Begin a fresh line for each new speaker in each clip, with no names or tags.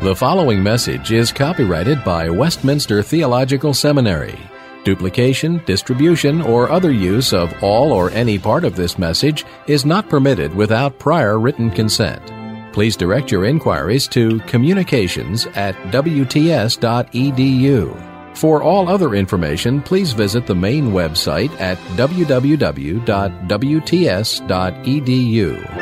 The following message is copyrighted by Westminster Theological Seminary. Duplication, distribution, or other use of all or any part of this message is not permitted without prior written consent. Please direct your inquiries to communications@wts.edu. For all other information, please visit the main website at www.wts.edu.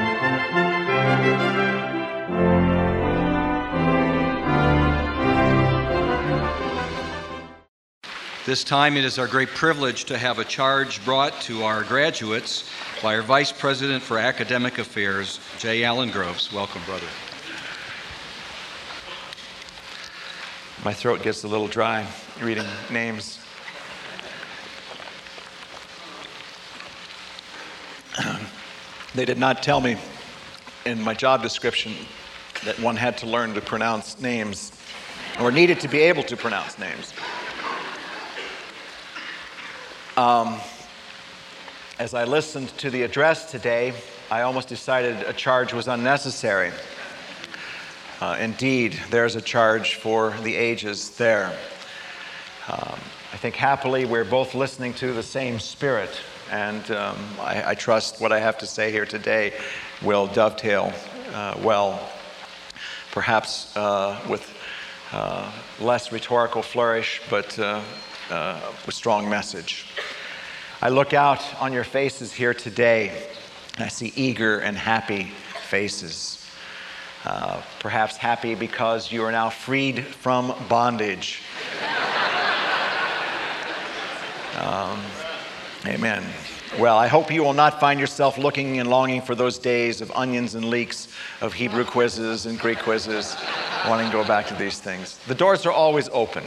This time it is our great privilege to have a charge brought to our graduates by our Vice President for Academic Affairs, J. Allen Groves. Welcome, brother.
My throat gets a little dry reading names. They did not tell me in my job description that one had to learn to pronounce names or needed to be able to pronounce names. As I listened to the address today, I almost decided a charge was unnecessary. Indeed, there's a charge for the ages there. I think happily we're both listening to the same spirit, and I trust what I have to say here today will dovetail well, perhaps with less rhetorical flourish, but with strong message. I look out on your faces here today, and I see eager and happy faces. Perhaps happy because you are now freed from bondage. Amen. Well, I hope you will not find yourself looking and longing for those days of onions and leeks, of Hebrew quizzes and Greek quizzes, wanting to go back to these things. The doors are always open.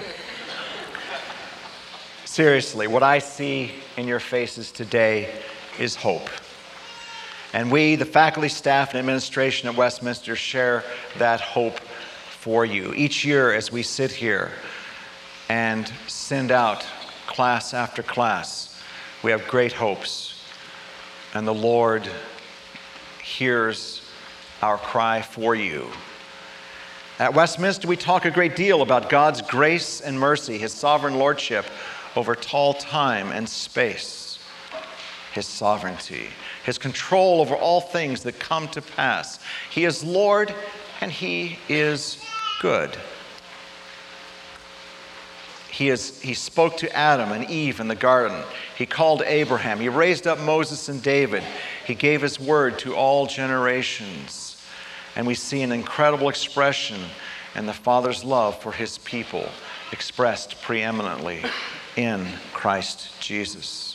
Seriously, what I see in your faces today is hope. And we, the faculty, staff, and administration at Westminster, share that hope for you. Each year as we sit here and send out class after class, we have great hopes. And the Lord hears our cry for you. At Westminster, we talk a great deal about God's grace and mercy, His sovereign lordship over all time and space, His sovereignty, His control over all things that come to pass. He is Lord and He is good. He spoke to Adam and Eve in the garden. He called Abraham. He raised up Moses and David. He gave His word to all generations. And we see an incredible expression in the Father's love for His people, expressed preeminently in Christ Jesus.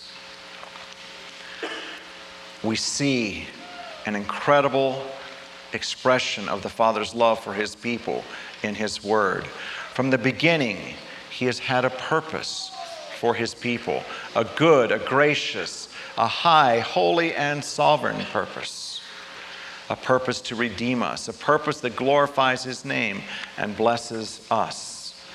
We see an incredible expression of the Father's love for His people in His Word. From the beginning, He has had a purpose for His people, a good, a gracious, a high, holy, and sovereign purpose. A purpose to redeem us, a purpose that glorifies His name and blesses us.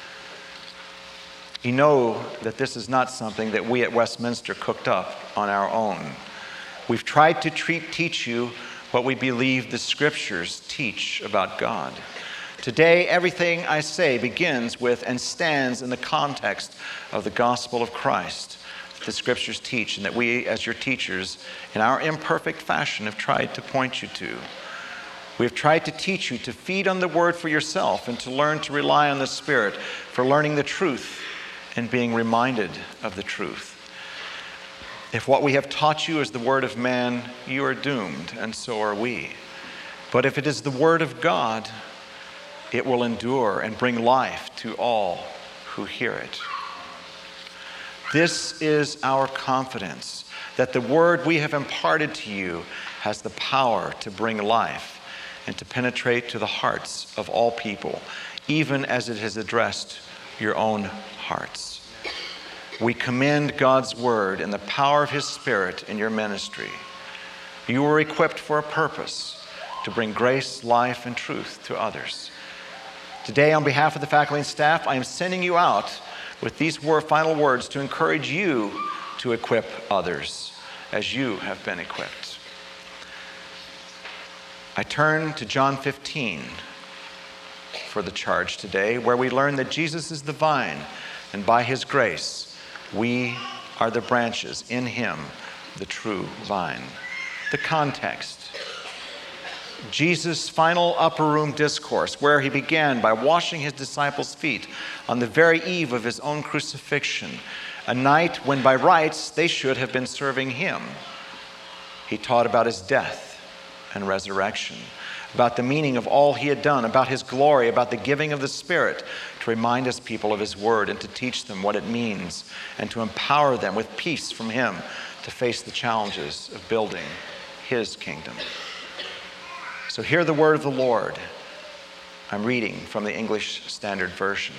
You know that this is not something that we at Westminster cooked up on our own. We've tried to teach you what we believe the Scriptures teach about God. Today, everything I say begins with and stands in the context of the gospel of Christ that the Scriptures teach, and that we, as your teachers, in our imperfect fashion, have tried to point you to. We have tried to teach you to feed on the Word for yourself and to learn to rely on the Spirit for learning the truth and being reminded of the truth. If what we have taught you is the word of man, you are doomed, and so are we. But if it is the word of God, it will endure and bring life to all who hear it. This is our confidence, that the word we have imparted to you has the power to bring life and to penetrate to the hearts of all people, even as it has addressed your own hearts. We commend God's word and the power of His Spirit in your ministry. You were equipped for a purpose, to bring grace, life, and truth to others. Today, on behalf of the faculty and staff, I am sending you out with these final words to encourage you to equip others as you have been equipped. I turn to John 15, for the charge today, where we learn that Jesus is the vine, and by his grace, we are the branches, in him, the true vine. The context. Jesus' final upper room discourse, where he began by washing his disciples' feet on the very eve of his own crucifixion, a night when by rights they should have been serving him. He taught about his death and resurrection, about the meaning of all he had done, about his glory, about the giving of the Spirit to remind his people of his word and to teach them what it means and to empower them with peace from him to face the challenges of building his kingdom. So hear the word of the Lord. I'm reading from the English Standard Version.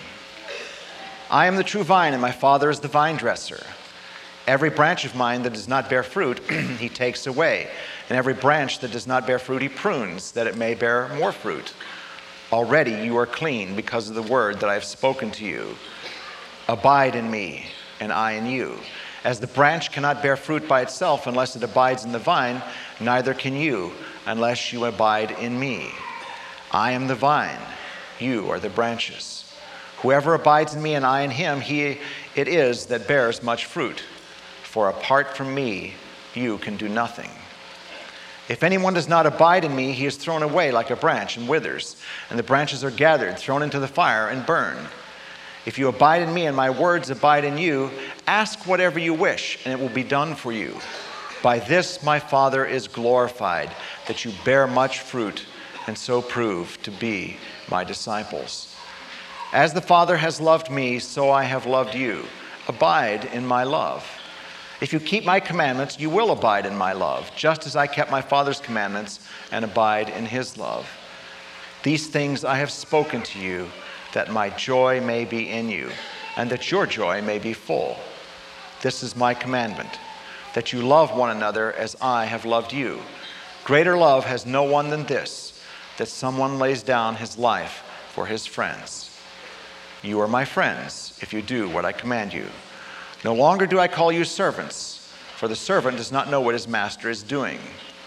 I am the true vine, and my Father is the vine dresser. Every branch of mine that does not bear fruit, he takes away. And every branch that does not bear fruit, he prunes, that it may bear more fruit. Already you are clean because of the word that I have spoken to you. Abide in me, and I in you. As the branch cannot bear fruit by itself unless it abides in the vine, neither can you unless you abide in me. I am the vine, you are the branches. Whoever abides in me and I in him, it is that bears much fruit. For apart from me, you can do nothing. If anyone does not abide in me, he is thrown away like a branch and withers, and the branches are gathered, thrown into the fire, and burned. If you abide in me and my words abide in you, ask whatever you wish, and it will be done for you. By this my Father is glorified, that you bear much fruit, and so prove to be my disciples. As the Father has loved me, so I have loved you. Abide in my love. If you keep my commandments, you will abide in my love, just as I kept my Father's commandments and abide in his love. These things I have spoken to you, that my joy may be in you, and that your joy may be full. This is my commandment, that you love one another as I have loved you. Greater love has no one than this, that someone lays down his life for his friends. You are my friends if you do what I command you. No longer do I call you servants, for the servant does not know what his master is doing.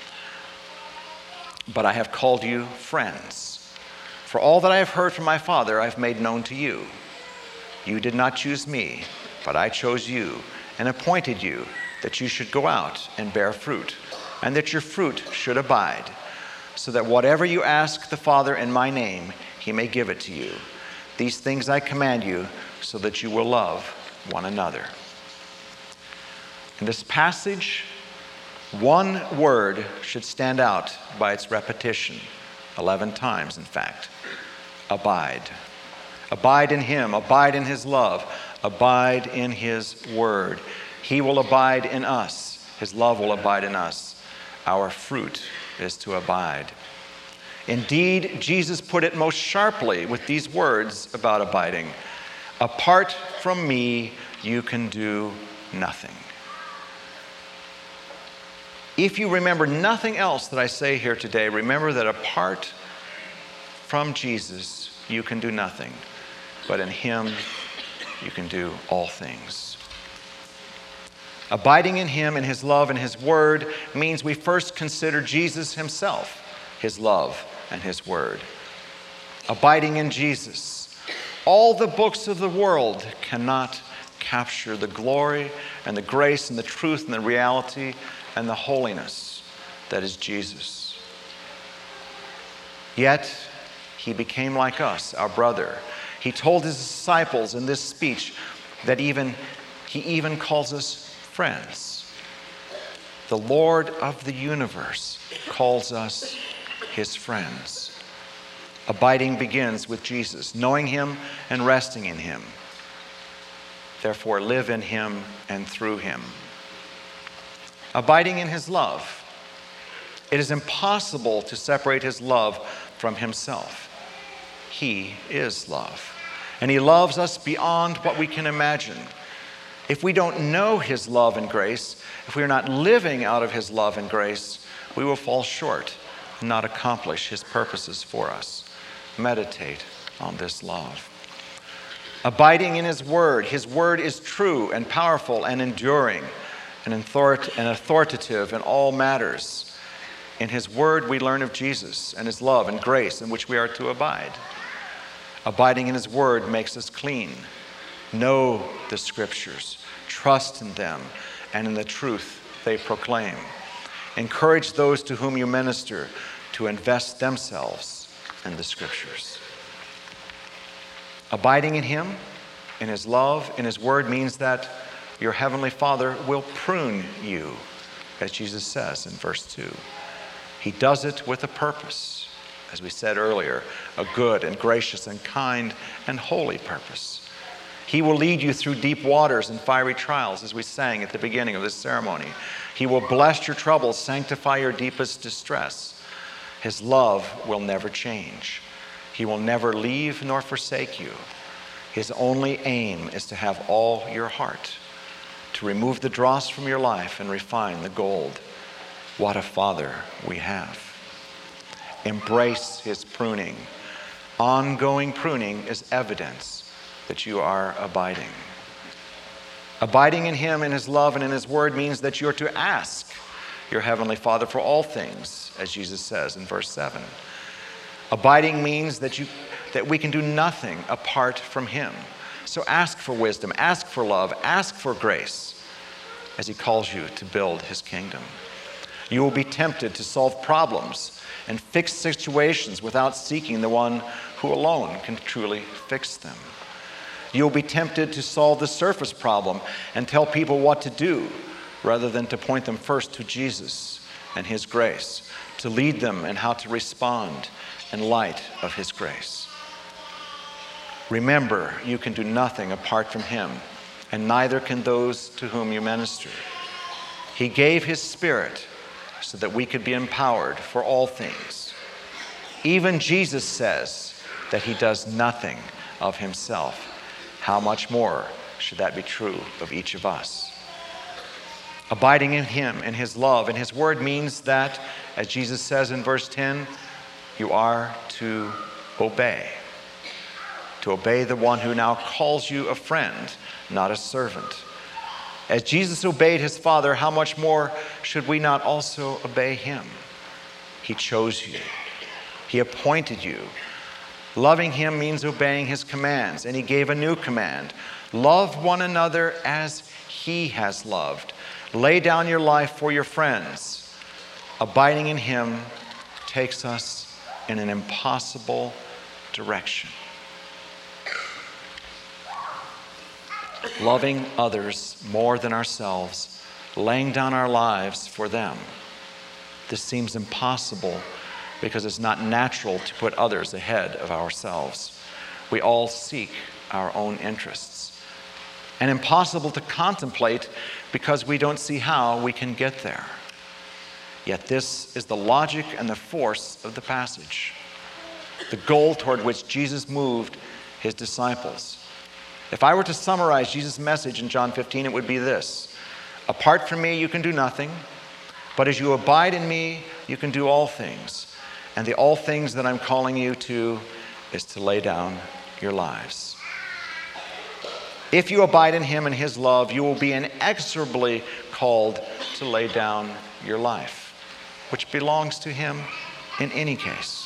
But I have called you friends. For all that I have heard from my Father I have made known to you. You did not choose me, but I chose you and appointed you that you should go out and bear fruit, and that your fruit should abide, so that whatever you ask the Father in my name, he may give it to you. These things I command you, so that you will love one another. In this passage, one word should stand out by its repetition, 11 times in fact. Abide. Abide in him, abide in his love, abide in his word. He will abide in us. His love will abide in us. Our fruit is to abide. Indeed, Jesus put it most sharply with these words about abiding. Apart from me, you can do nothing. If you remember nothing else that I say here today, remember that apart from Jesus, you can do nothing. But in him, you can do all things. Abiding in him and his love and his word means we first consider Jesus himself, his love and his word. Abiding in Jesus. All the books of the world cannot capture the glory and the grace and the truth and the reality and the holiness that is Jesus. Yet, he became like us, our brother. He told his disciples in this speech that he even calls us friends. The Lord of the universe calls us his friends. Abiding begins with Jesus, knowing him and resting in him. Therefore, live in him and through him. Abiding in his love. It is impossible to separate his love from himself. He is love, and he loves us beyond what we can imagine. If we don't know his love and grace, if we are not living out of his love and grace, we will fall short and not accomplish his purposes for us. Meditate on this love. Abiding in his word. His word is true and powerful and enduring and authoritative in all matters. In his word we learn of Jesus and his love and grace in which we are to abide. Abiding in his word makes us clean. Know the scriptures, trust in them, and in the truth they proclaim. Encourage those to whom you minister to invest themselves in the scriptures. Abiding in him, in his love, in his word means that your heavenly Father will prune you, as Jesus says in verse 2. He does it with a purpose, as we said earlier, a good and gracious and kind and holy purpose. He will lead you through deep waters and fiery trials, as we sang at the beginning of this ceremony. He will bless your troubles, sanctify your deepest distress. His love will never change. He will never leave nor forsake you. His only aim is to have all your heart, to remove the dross from your life and refine the gold. What a Father we have. Embrace his pruning. Ongoing pruning is evidence that you are abiding. Abiding in him, in his love, and in his word means that you're to ask your heavenly Father for all things, as Jesus says in verse 7. Abiding means that we can do nothing apart from him. So ask for wisdom, ask for love, ask for grace as he calls you to build his kingdom. You will be tempted to solve problems and fix situations without seeking the one who alone can truly fix them. You'll be tempted to solve the surface problem and tell people what to do rather than to point them first to Jesus and his grace, to lead them in how to respond in light of his grace. Remember, you can do nothing apart from him, and neither can those to whom you minister. He gave his Spirit so that we could be empowered for all things. Even Jesus says that he does nothing of himself. How much more should that be true of each of us? Abiding in him, in his love, and his word means that, as Jesus says in verse 10, you are to obey. To obey the one who now calls you a friend, not a servant. As Jesus obeyed his Father, how much more should we not also obey him? He chose you. He appointed you. Loving him means obeying his commands, and he gave a new command. Love one another as he has loved. Lay down your life for your friends. Abiding in him takes us in an impossible direction. Loving others more than ourselves, laying down our lives for them. This seems impossible because it's not natural to put others ahead of ourselves. We all seek our own interests. And impossible to contemplate because we don't see how we can get there. Yet this is the logic and the force of the passage, the goal toward which Jesus moved his disciples. If I were to summarize Jesus' message in John 15, it would be this: apart from me, you can do nothing, but as you abide in me, you can do all things. And the all things that I'm calling you to is to lay down your lives. If you abide in him and his love, you will be inexorably called to lay down your life, which belongs to him in any case.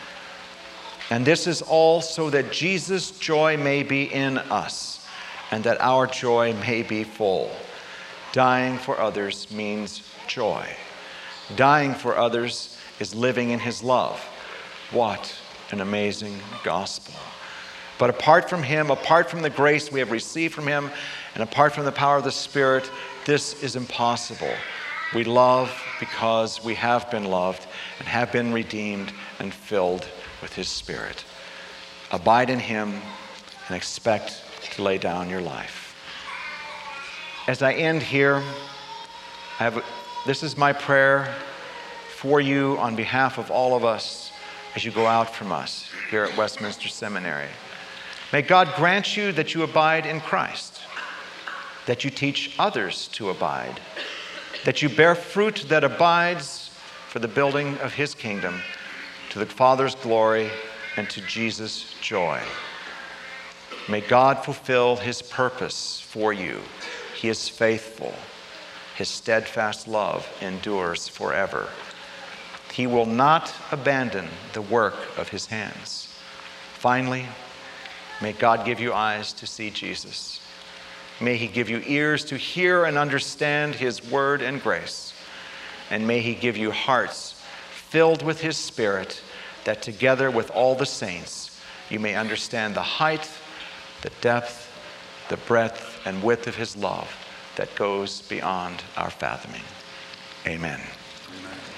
And this is all so that Jesus' joy may be in us and that our joy may be full. Dying for others means joy. Dying for others is living in his love. What an amazing gospel. But apart from him, apart from the grace we have received from him, and apart from the power of the Spirit, this is impossible. We love because we have been loved and have been redeemed and filled with his Spirit. Abide in him and expect to lay down your life. As I end here, this is my prayer for you on behalf of all of us as you go out from us here at Westminster Seminary. May God grant you that you abide in Christ, that you teach others to abide, that you bear fruit that abides for the building of his kingdom, to the Father's glory and to Jesus' joy. May God fulfill his purpose for you. He is faithful. His steadfast love endures forever. He will not abandon the work of his hands. Finally, May God give you eyes to see Jesus. May he give you ears to hear and understand his word and grace. And may he give you hearts filled with his Spirit, that together with all the saints, you may understand the height, the depth, the breadth, and width of his love that goes beyond our fathoming. Amen.
Amen.